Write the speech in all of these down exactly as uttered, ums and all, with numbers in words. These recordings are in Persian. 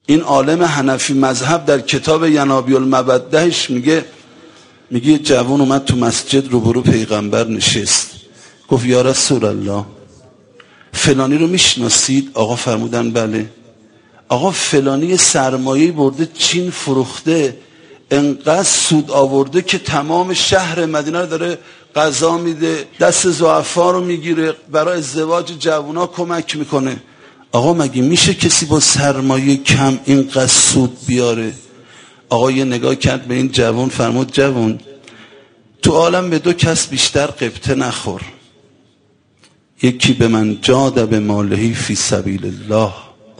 این عالم حنفی مذهب در کتاب ینابیع المودهش میگه میگه یه جوان اومد تو مسجد روبرو پیغمبر نشست، گفت یا رسول الله فلانی رو میشناسید؟ آقا فرمودن بله. آقا فلانی سرمایه برده چین فروخته، انقدر سود آورده که تمام شهر مدینه رو داره غذا میده، دست ضعفا رو میگیره، برای ازدواج جوونا کمک میکنه. آقا مگه میشه کسی با سرمایه کم اینقدر سود بیاره؟ آقا یه نگاه کرد به این جوان، فرمود جوان تو عالم به دو کس بیشتر غبطه نخور، یکی به من جاد به مالهی فی سبیل الله.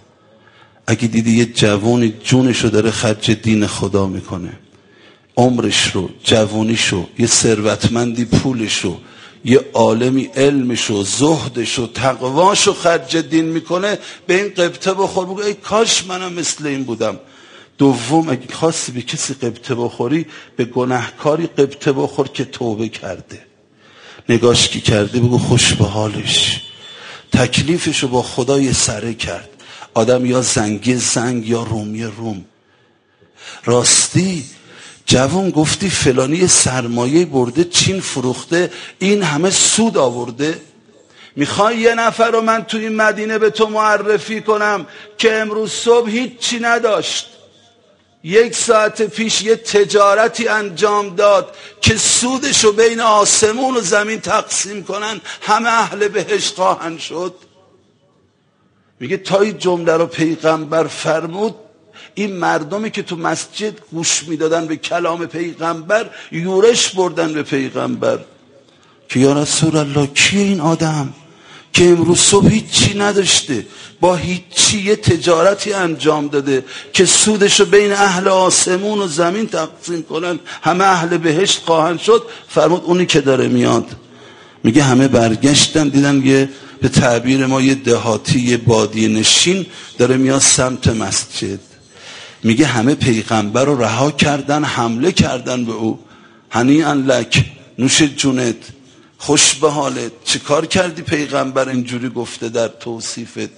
اگه دیدی یه جوانی جونشو داره خرج دین خدا میکنه، عمرش رو، جوانیشو، یه ثروتمندی پولشو، یه عالمی علمشو، زهدشو، تقواشو خرج دین میکنه، به این غبطه بخور، بگو ای کاش منم مثل این بودم. دوم اگه خواستی به کسی غبطه بخوری، به گناهکاری غبطه بخور که توبه کرده، نگاش کی کرده، بگو خوش به حالش، تکلیفشو با خدا یه سره کرد. آدم یا زنگی زنگ یا رومی روم. راستی جوان گفتی فلانی سرمایه برده چین فروخته، این همه سود آورده؟ میخوای یه نفر رو من توی این مدینه به تو معرفی کنم که امروز صبح هیچی نداشت، یک ساعت پیش یه تجارتی انجام داد که سودشو بین آسمون و زمین تقسیم کنن همه اهل بهشت خواهند شد. میگه تا این جمله رو پیغمبر فرمود، این مردمی که تو مسجد گوش میدادن به کلام پیغمبر یورش بردن به پیغمبر که یا رسول الله کیه این آدم که امروز صبح هیچی نداشته، با هیچی یه تجارتی انجام داده که سودشو بین اهل آسمون و زمین تقسیم کنن همه اهل بهشت خواهند شد؟ فرمود اونی که داره میاد. میگه همه برگشتن دیدن یه به تعبیر ما یه دهاتی، یه بادی نشین داره میاد سمت مسجد. میگه همه پیغمبر رو رها کردن، حمله کردن به او. هنیئا لک، نوش جونت، خوش به حالت، چه کار کردی پیغمبر اینجوری گفته در توصیفت؟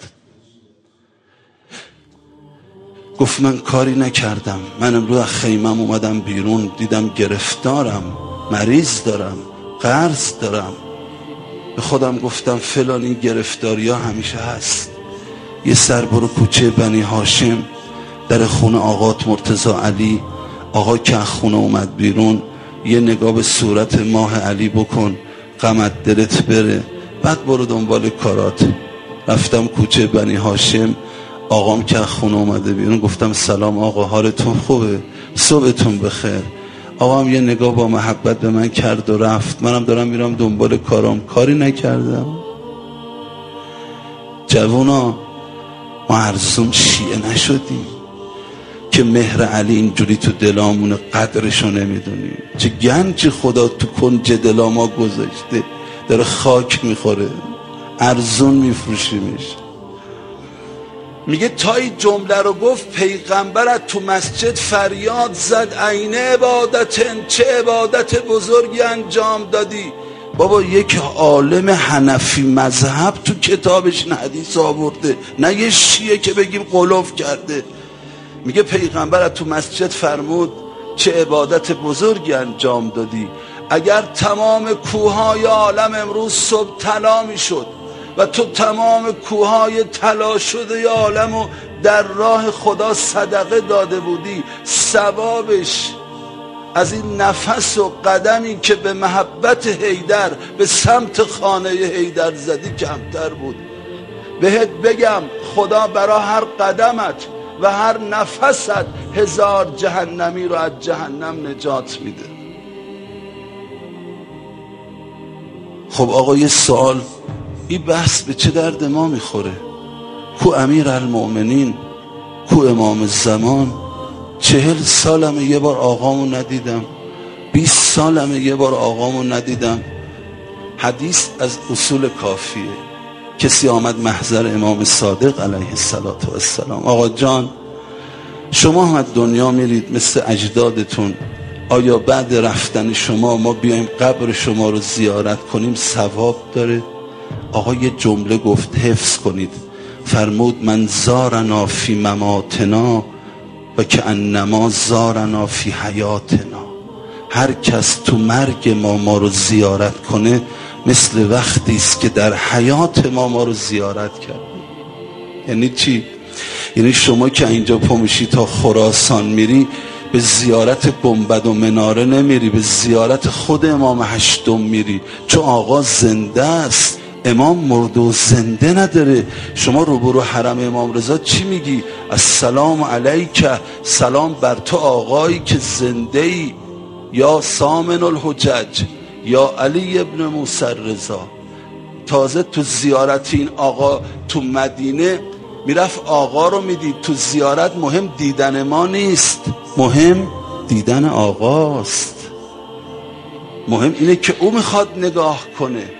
گفت من کاری نکردم، من امروز از خیمم اومدم بیرون، دیدم گرفتارم، مریض دارم، قرض دارم، به خودم گفتم فلانی گرفتاری ها همیشه هست، یه سر برو کوچه بنی هاشم در خونه آقات مرتضی علی، آقا که از خونه اومد بیرون یه نگاه به صورت ماه علی بکن، غمت دلت بره، بعد برو دنبال کارات. رفتم کوچه بنی هاشم، آقام که از خونه اومده بیرون، گفتم سلام آقا، حالتون خوبه؟ صبحتون بخیر. آقام یه نگاه با محبت به من کرد و رفت. منم دارم میرم دنبال کارام، کاری نکردم. جوونا ما ارزون شیعه نشدیم که مهر علی اینجوری تو دلامون قدرشو نمیدونیم. چه گنج خدا تو کنج دلا ما گذاشته، داره خاک میخوره، ارزون میفروشیمش. میگه تا این جمله رو گفت پیغمبر تو مسجد فریاد زد عین عبادتن، چه عبادت بزرگی انجام دادی. بابا یک عالم حنفی مذهب تو کتابش نه حدیث آورده، نه یه شیعه که بگیم قلوف کرده. میگه پیغمبر تو مسجد فرمود چه عبادت بزرگی انجام دادی. اگر تمام کوههای عالم امروز صبح طلا میشد و تو تمام کوههای طلا شده ی عالمو در راه خدا صدقه داده بودی، ثوابش از این نفس و قدمی که به محبت حیدر به سمت خانه حیدر زدی کمتر بود. بهت بگم خدا برای هر قدمت و هر نفست هزار جهنمی رو از جهنم نجات میده. خب آقا یه سوال، این بحث به چه درد ما میخوره؟ کو امیر المؤمنین، کو امام زمان؟ چهل سالمه یه بار آقامو ندیدم، بیست سالمه یه بار آقامو ندیدم. حدیث از اصول کافیه. کسی آمد محضر امام صادق علیه السلام، آقا جان شما هم دنیا میرید مثل اجدادتون، آیا بعد رفتن شما ما بیایم قبر شما رو زیارت کنیم ثواب داره؟ آقا یه جمله گفت حفظ کنید، فرمود من زارنا فی مماتنا و که انما زارنا فی حیاتنا. هر کس تو مرگ ما ما رو زیارت کنه مثل وقتی است که در حیات ما ما رو زیارت کرد. یعنی چی؟ یعنی شما که اینجا پا میشی تا خراسان میری به زیارت گنبد و مناره نمیری، به زیارت خود امام هشتم میری، چون آقا زنده است. امام مرده و زنده نداره. شما روبرو حرم امام رضا چی میگی؟ السلام علیک، سلام بر تو آقایی که زنده ای، یا سامن الحجج یا علی ابن موسی رضا. تازه تو زیارت این آقا تو مدینه میرفت آقا رو میدید. تو زیارت مهم دیدن ما نیست، مهم دیدن آقاست. مهم اینه که او میخواد نگاه کنه.